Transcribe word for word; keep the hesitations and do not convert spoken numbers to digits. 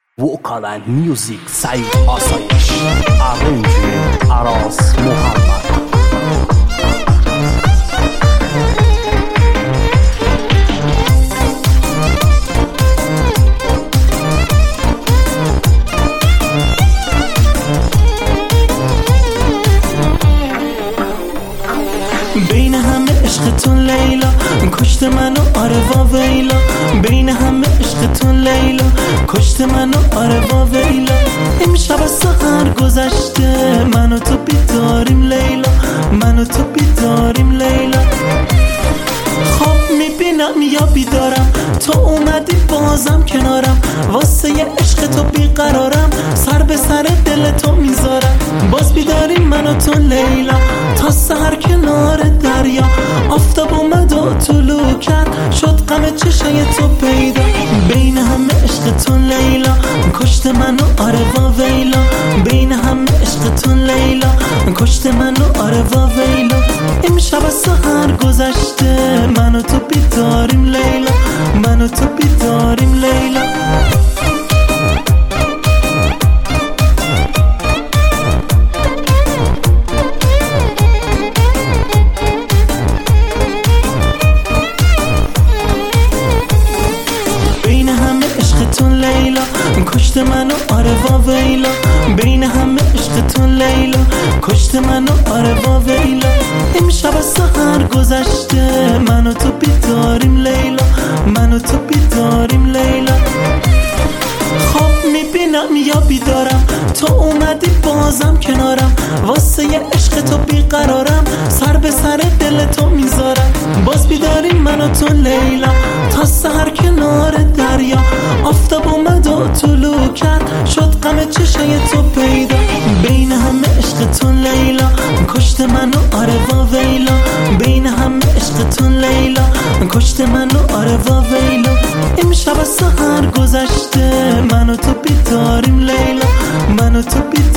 وکال اند میوزیک سعید آسایش، ارنج عراس محمد. بین همه عشقتون لیلا کشت منو آره وا ویلا، بین همه عشقتون لیلا کشت منو آره وا ویلا. امشب از سحر گذشته منو تو بیداریم لیلا، منو تو بیداریم لیلا. خواب میبینم یا بیدارم تو اومدی بازم کنارم، واسه یه عشق تو بیقرارم، سر به سر دل تو میذارم. باز بیداریم من و تو لیلا تا سحر کنار دریا، آفتاب اومد و طلوع کرد شد غم چشای تو پیدا. بین همه عشقتون لیلا کشت منو آره وا ویلا، بین همه عشقتون لیلا کشت منو آره وا ویلا. امشب از سحر گذشته منو تو بیداریم لیلا، منو تو بیداریم لیلا. بین همه عشقتون لیلا کشت منو آره وا ویلا، بین همه عشقتون لیلا کشت منو آره وا ویلا. امشب از سحر گذشته منو تو بیداریم لیلا، منو تو بیداریم لیلا. خواب میبینم یا بیدارم تو اومدی بازم کنارم، واسه یه عشق تو بیقرارم، سر به سر دل تو میذارم. باز بیداریم من و تو لیلا تا سحر کنار دریا، آفتاب اومد و طلوع کرد شد غم چشای تو پیدا. بین همه عشقتون لیلا کشت منو آره وا ویلا، بین همه عشقتون لیلا کشت منو آره وا ویلا. امشب از سحر گذشته منو تو بیداریم لیلا، منو تو بیداریم